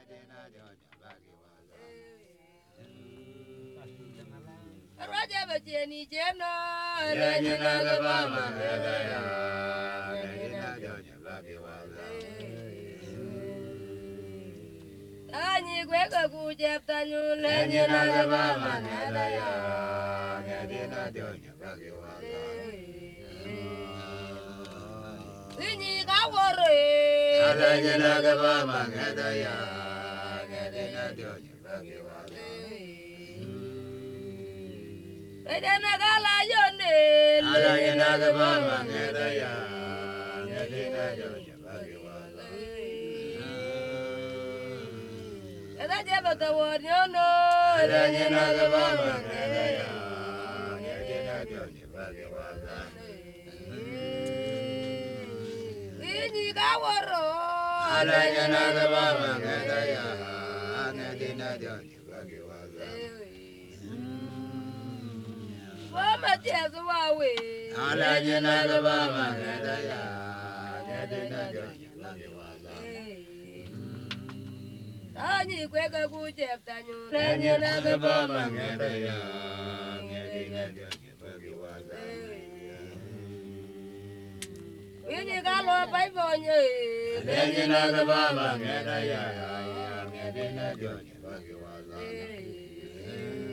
Raja bajeni jeno, Rajina Gabama Gadaya, Gadina Joja Bagiwala. Tani gwega kujep tanyu, Rajina Gabama Gadaya, Gadina Joja Bagiwala. Sini kawore, Rajina Gabama Gadaya, Gadina Joja Bagiwala. Rajana gala yone, Rajina Gabama Gadaya, Gadina Joja Bagiwala. Raja batawar yono, Rajina Gabama Gadaya, Gadina Joja Bagiwala. Sini kaworo, Rajina Gabama Gadaya, Gadina Joja Bagiwala. Mama tezu wawe, Rajina Gabama Gadaya, Gadina Joja Bagiwala. Tani gwega kujep tanyu, Rajina Gabama Gadaya, Gadina Joja Bagiwala. Sini kalo pai bonye, Rajina Gabama Gadaya, Gadina Joja Bagiwala.